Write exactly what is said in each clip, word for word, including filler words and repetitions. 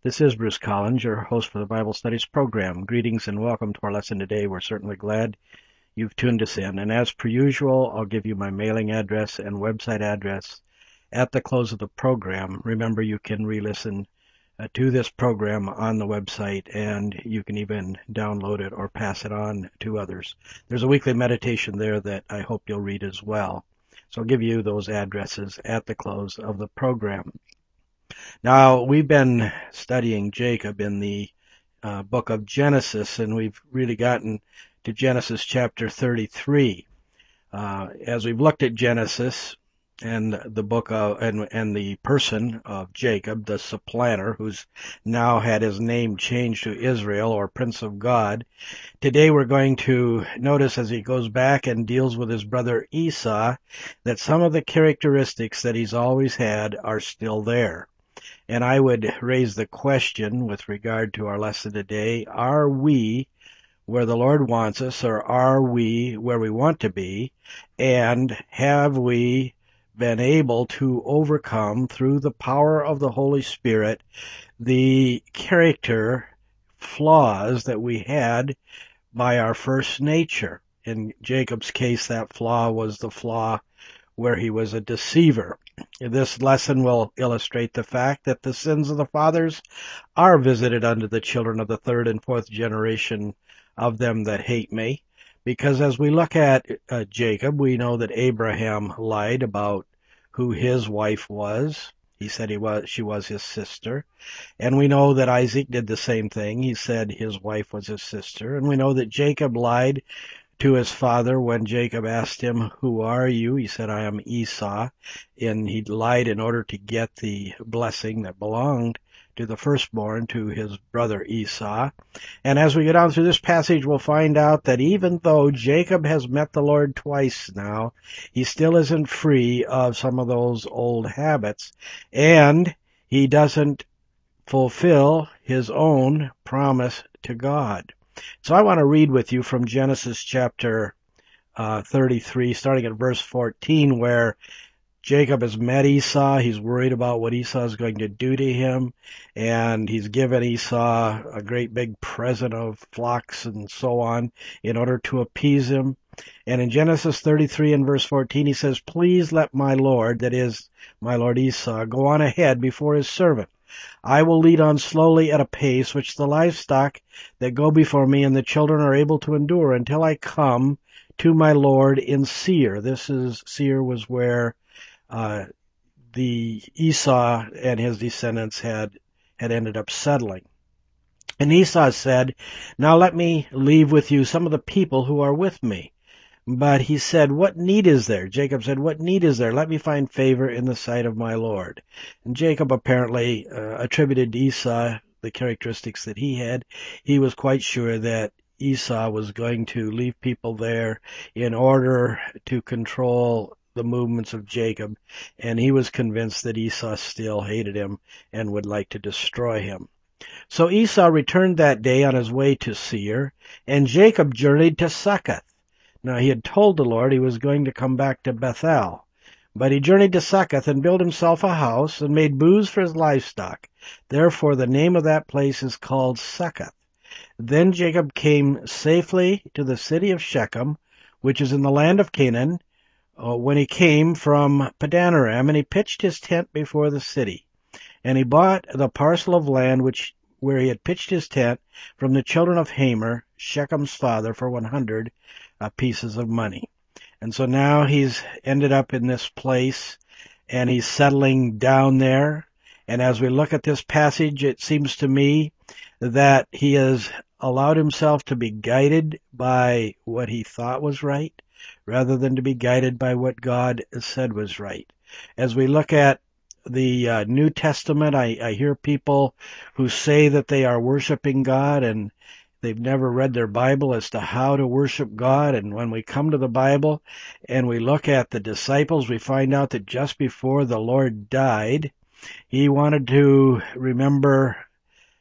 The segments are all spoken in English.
This is Bruce Collins, your host for the Bible Studies program. Greetings and welcome to our lesson today. We're certainly glad you've tuned us in. And as per usual, I'll give you my mailing address and website address at the close of the program. Remember, you can re-listen uh, to this program on the website, and you can even download it or pass it on to others. There's a weekly meditation there that I hope you'll read as well. So I'll give you those addresses at the close of the program. Now, we've been studying Jacob in the uh, book of Genesis, and we've really gotten to Genesis chapter thirty-three. Uh, as we've looked at Genesis and the book of, and, and the person of Jacob, the supplanter, who's now had his name changed to Israel, or Prince of God, today we're going to notice as he goes back and deals with his brother Esau that some of the characteristics that he's always had are still there. And I would raise the question with regard to our lesson today, are we where the Lord wants us, or are we where we want to be? And have we been able to overcome, through the power of the Holy Spirit, the character flaws that we had by our first nature? In Jacob's case, that flaw was the flaw where he was a deceiver. This lesson will illustrate the fact that the sins of the fathers are visited unto the children of the third and fourth generation of them that hate me. Because as we look at uh, Jacob, we know that Abraham lied about who his wife was. He said he was, she was his sister. And we know that Isaac did the same thing. He said his wife was his sister. And we know that Jacob lied to his father when Jacob asked him, "Who are you?" He said, "I am Esau." And he lied in order to get the blessing that belonged to the firstborn, to his brother Esau. And as we go down through this passage, we'll find out that even though Jacob has met the Lord twice now, he still isn't free of some of those old habits, and he doesn't fulfill his own promise to God. So I want to read with you from Genesis chapter uh, thirty-three, starting at verse fourteen, where Jacob has met Esau. He's worried about what Esau is going to do to him, and he's given Esau a great big present of flocks and so on in order to appease him. And in Genesis thirty-three and verse fourteen, he says, "Please let my Lord," that is, my Lord Esau, "go on ahead before his servant. I will lead on slowly at a pace which the livestock that go before me and the children are able to endure until I come to my Lord in Seir." This is, Seir was where uh, the Esau and his descendants had, had ended up settling. And Esau said, "Now let me leave with you some of the people who are with me." But he said, "What need is there?" Jacob said, "What need is there? Let me find favor in the sight of my Lord." And Jacob apparently uh, attributed to Esau the characteristics that he had. He was quite sure that Esau was going to leave people there in order to control the movements of Jacob, and he was convinced that Esau still hated him and would like to destroy him. So Esau returned that day on his way to Seir, and Jacob journeyed to Succoth. Now he had told the Lord he was going to come back to Bethel, but he journeyed to Succoth and built himself a house and made booths for his livestock. Therefore the name of that place is called Succoth. Then Jacob came safely to the city of Shechem, which is in the land of Canaan, uh, when he came from Padanaram, and he pitched his tent before the city. And he bought the parcel of land which where he had pitched his tent from the children of Hamor, Shechem's father, for one hundred Uh, pieces of money. And so now he's ended up in this place, and he's settling down there. And as we look at this passage, it seems to me that he has allowed himself to be guided by what he thought was right, rather than to be guided by what God said was right. As we look at the uh, New Testament, I, I hear people who say that they are worshiping God, and they've never read their Bible as to how to worship God. And when we come to the Bible and we look at the disciples, we find out that just before the Lord died, he wanted to remember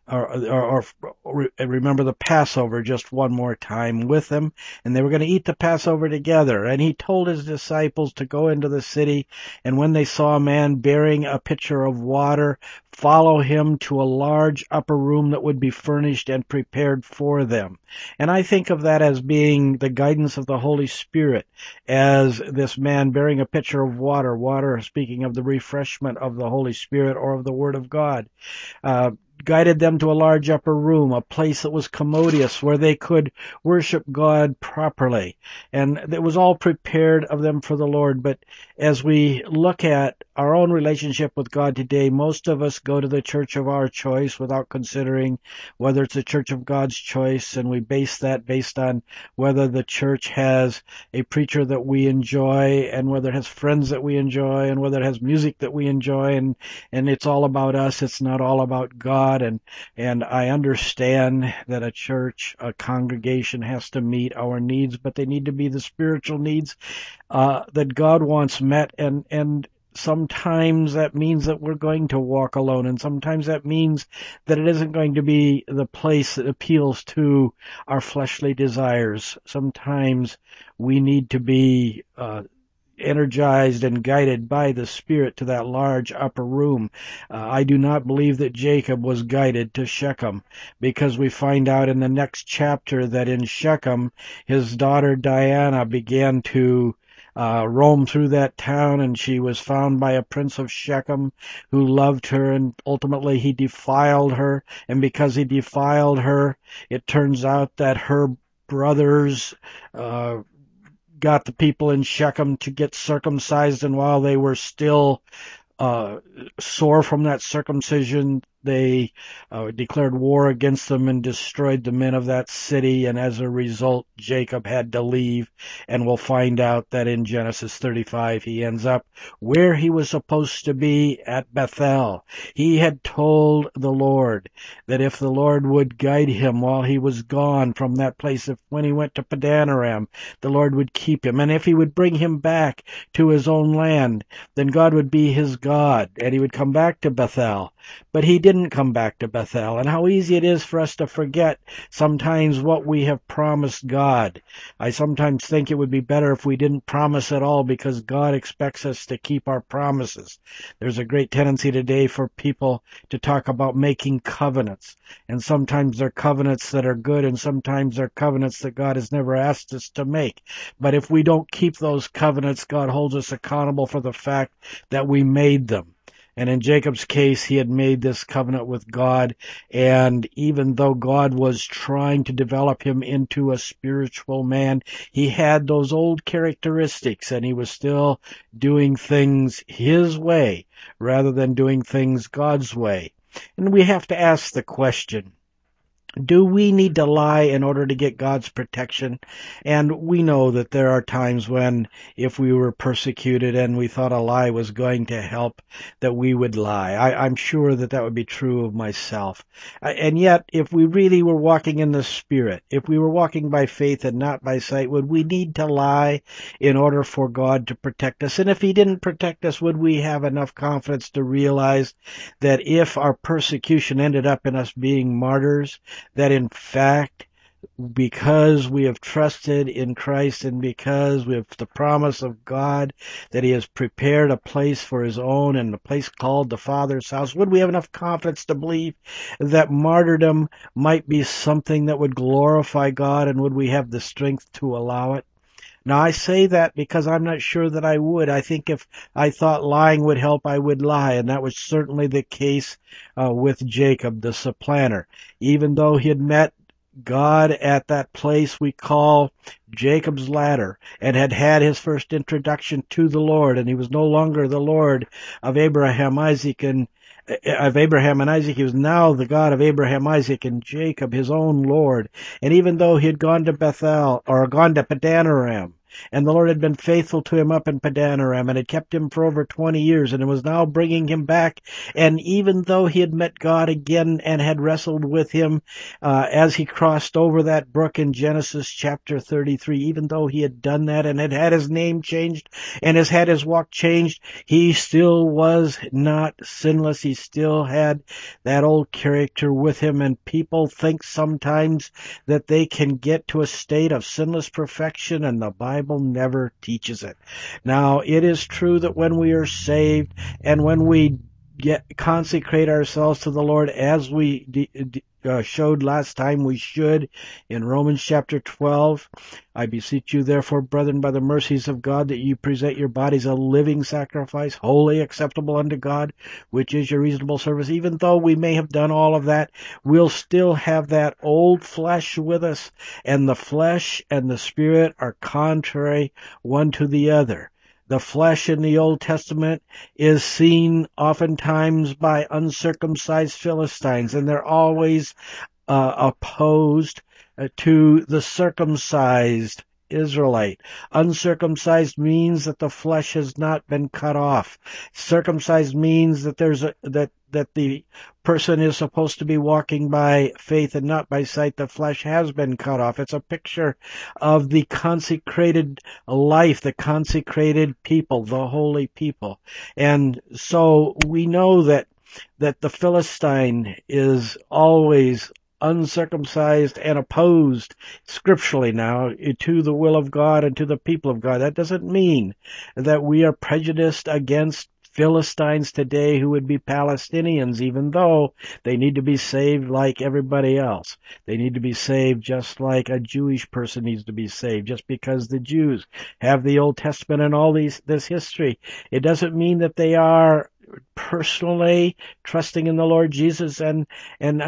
or, or, or remember the Passover just one more time with them, and they were going to eat the Passover together. And he told his disciples to go into the city, and when they saw a man bearing a pitcher of water, follow him to a large upper room that would be furnished and prepared for them. And I think of that as being the guidance of the Holy Spirit, as this man bearing a pitcher of water, water speaking of the refreshment of the Holy Spirit or of the Word of God, uh, guided them to a large upper room, a place that was commodious where they could worship God properly. And it was all prepared of them for the Lord. But as we look at our own relationship with God today, most of us go to the church of our choice without considering whether it's a church of God's choice, and we base that based on whether the church has a preacher that we enjoy, and whether it has friends that we enjoy, and whether it has music that we enjoy, and, and it's all about us. It's not all about God. And, and I understand that a church, a congregation has to meet our needs, but they need to be the spiritual needs, uh, that God wants met. And, and sometimes that means that we're going to walk alone. And sometimes that means that it isn't going to be the place that appeals to our fleshly desires. Sometimes we need to be, uh, energized and guided by the Spirit to that large upper room. Uh, I do not believe that Jacob was guided to Shechem, because we find out in the next chapter that in Shechem, his daughter Diana began to uh, roam through that town, and she was found by a prince of Shechem who loved her, and ultimately he defiled her. And because he defiled her, it turns out that her brothers uh, got the people in Shechem to get circumcised, and while they were still uh, sore from that circumcision, they uh, declared war against them and destroyed the men of that city, and as a result, Jacob had to leave, and we'll find out that in Genesis thirty-five, he ends up where he was supposed to be, at Bethel. He had told the Lord that if the Lord would guide him while he was gone from that place, if when he went to Padan Aram, the Lord would keep him, and if he would bring him back to his own land, then God would be his God, and he would come back to Bethel. But he didn't come back to Bethel. And how easy it is for us to forget sometimes what we have promised God. I sometimes think it would be better if we didn't promise at all, because God expects us to keep our promises. There's a great tendency today for people to talk about making covenants. And sometimes they're covenants that are good, and sometimes they're covenants that God has never asked us to make. But if we don't keep those covenants, God holds us accountable for the fact that we made them. And in Jacob's case, he had made this covenant with God, and even though God was trying to develop him into a spiritual man, he had those old characteristics, and he was still doing things his way rather than doing things God's way. And we have to ask the question, do we need to lie in order to get God's protection? And we know that there are times when, if we were persecuted and we thought a lie was going to help, that we would lie. I, I'm sure that that would be true of myself. And yet, if we really were walking in the Spirit, if we were walking by faith and not by sight, would we need to lie in order for God to protect us? And if he didn't protect us, would we have enough confidence to realize that if our persecution ended up in us being martyrs, that in fact, because we have trusted in Christ and because we have the promise of God that he has prepared a place for his own, and a place called the Father's house, would we have enough confidence to believe that martyrdom might be something that would glorify God, and would we have the strength to allow it? Now, I say that because I'm not sure that I would. I think if I thought lying would help, I would lie, and that was certainly the case uh, with Jacob, the supplanter. Even though he had met God at that place we call Jacob's ladder, and had had his first introduction to the Lord, and he was no longer the Lord of Abraham, Isaac, and of Abraham and Isaac. He was now the God of Abraham, Isaac, and Jacob, his own Lord. And even though he had gone to Bethel, or gone to Padan Aram, And the Lord had been faithful to him up in Padanaram and had kept him for over twenty years, and it was now bringing him back. And even though he had met God again and had wrestled with him uh, as he crossed over that brook in Genesis chapter thirty-three, even though he had done that and had had his name changed and has had his walk changed, he still was not sinless. He still had that old character with him, and people think sometimes that they can get to a state of sinless perfection, and the Bible never teaches it. Now, it is true that when we are saved and when we get consecrate ourselves to the Lord, as we de- de- uh, showed last time we should in Romans chapter twelve, I beseech you therefore, brethren, by the mercies of God, that you present your bodies a living sacrifice, wholly acceptable unto God, which is your reasonable service. Even though we may have done all of that, we'll still have that old flesh with us, and the flesh and the spirit are contrary one to the other. The flesh in the Old Testament is seen oftentimes by uncircumcised Philistines, and they're always uh, opposed uh, to the circumcised Israelite. Uncircumcised means that the flesh has not been cut off. Circumcised means that there's a, that that the person is supposed to be walking by faith and not by sight. The flesh has been cut off. It's a picture of the consecrated life, the consecrated people, the holy people. And so we know that that the Philistine is always uncircumcised and opposed scripturally now to the will of God and to the people of God. That doesn't mean that we are prejudiced against Philistines today who would be Palestinians, even though they need to be saved like everybody else. They need to be saved just like a Jewish person needs to be saved. Just because the Jews have the Old Testament and all these this history, it doesn't mean that they are personally trusting in the Lord Jesus. And and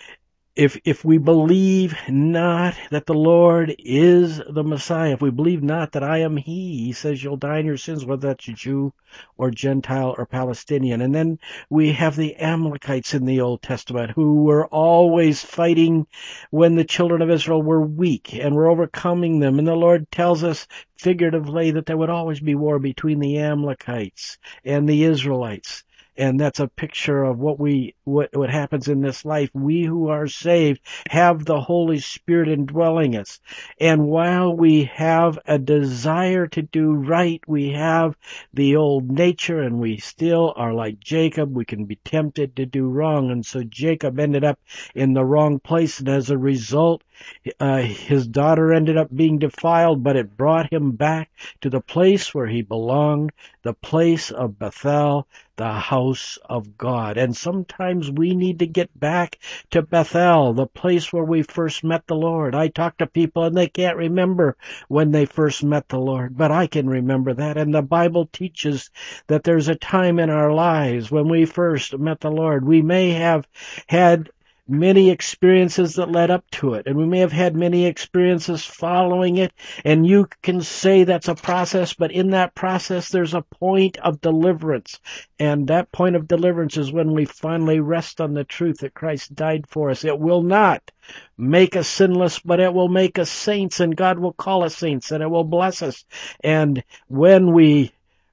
If if we believe not that the Lord is the Messiah, if we believe not that I am He, He says you'll die in your sins, whether that's a Jew or Gentile or Palestinian. And then we have the Amalekites in the Old Testament who were always fighting when the children of Israel were weak and were overcoming them. And the Lord tells us figuratively that there would always be war between the Amalekites and the Israelites. And that's a picture of what we what what happens in this life. We who are saved have the Holy Spirit indwelling us. And while we have a desire to do right, we have the old nature, and we still are like Jacob. We can be tempted to do wrong. And so Jacob ended up in the wrong place, and as a result, uh, his daughter ended up being defiled, but it brought him back to the place where he belonged, the place of Bethel, the house of God. And sometimes we need to get back to Bethel, the place where we first met the Lord. I talk to people and they can't remember when they first met the Lord, but I can remember that. And the Bible teaches that there's a time in our lives when we first met the Lord. We may have had many experiences that led up to it, and we may have had many experiences following it, and you can say that's a process, but in that process there's a point of deliverance, and that point of deliverance is when we finally rest on the truth that Christ died for us. It will not make us sinless, but it will make us saints, and God will call us saints, and it will bless us. And when we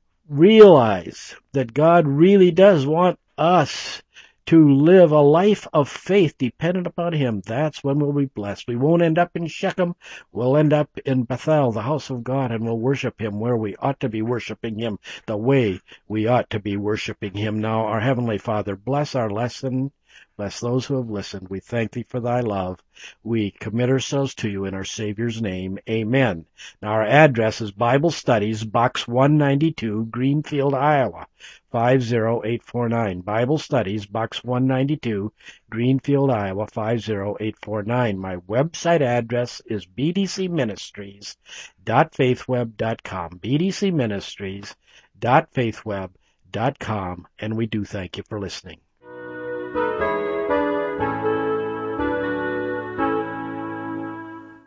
realize that God really does want us to live a life of faith dependent upon Him, that's when we'll be blessed. We won't end up in Shechem. We'll end up in Bethel, the house of God, and we'll worship Him where we ought to be worshiping Him, the way we ought to be worshiping Him. Now, our Heavenly Father, bless our lesson. Bless those who have listened. We thank Thee for Thy love. We commit ourselves to You in our Savior's name. Amen. Now, our address is Bible Studies, Box one ninety-two, Greenfield, Iowa, five zero eight four nine. Bible Studies, Box one ninety-two, Greenfield, Iowa, five zero eight four nine. My website address is b d c ministries dot faithweb dot com. b d c ministries dot faithweb dot com. And we do thank you for listening.